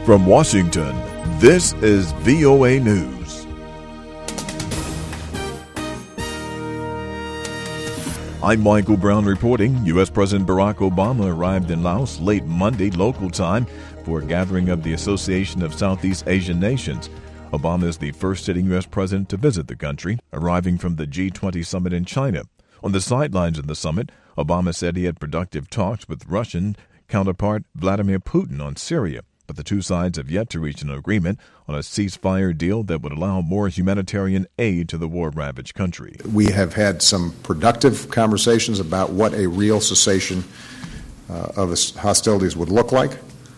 From Washington, this is VOA News. I'm Michael Brown reporting. U.S. President Barack Obama arrived in Laos late Monday local time for a gathering of the Association of Southeast Asian Nations. Obama is the first sitting U.S. president to visit the country, arriving from the G20 summit in China. On the sidelines of the summit, Obama said he had productive talks with Russian counterpart Vladimir Putin on Syria, but the two sides have yet to reach an agreement on a ceasefire deal that would allow more humanitarian aid to the war-ravaged country. We have had some productive conversations about what a real cessation of hostilities would look like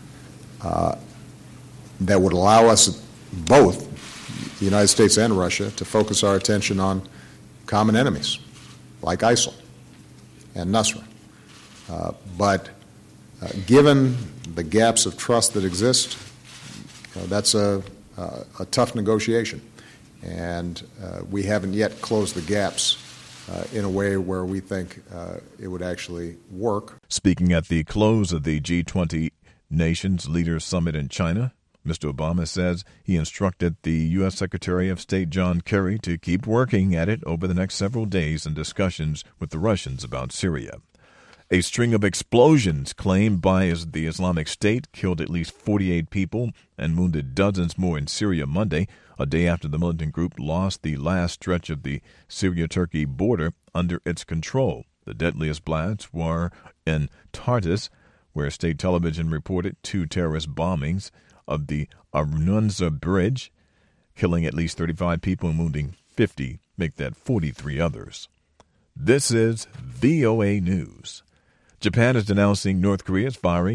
that would allow us, both the United States and Russia, to focus our attention on common enemies like ISIL and Nusra. But given the gaps of trust that exist, that's a tough negotiation. And we haven't yet closed the gaps in a way where we think it would actually work. Speaking at the close of the G20 Nations Leaders Summit in China, Mr. Obama says he instructed the U.S. Secretary of State John Kerry to keep working at it over the next several days in discussions with the Russians about Syria. A string of explosions claimed by the Islamic State killed at least 48 people and wounded dozens more in Syria Monday, a day after the militant group lost the last stretch of the Syria-Turkey border under its control. The deadliest blasts were in Tartus, where state television reported 2 terrorist bombings of the Arunza Bridge, killing at least 35 people and wounding 50, make that 43 others. This is VOA News. Japan is denouncing North Korea's firing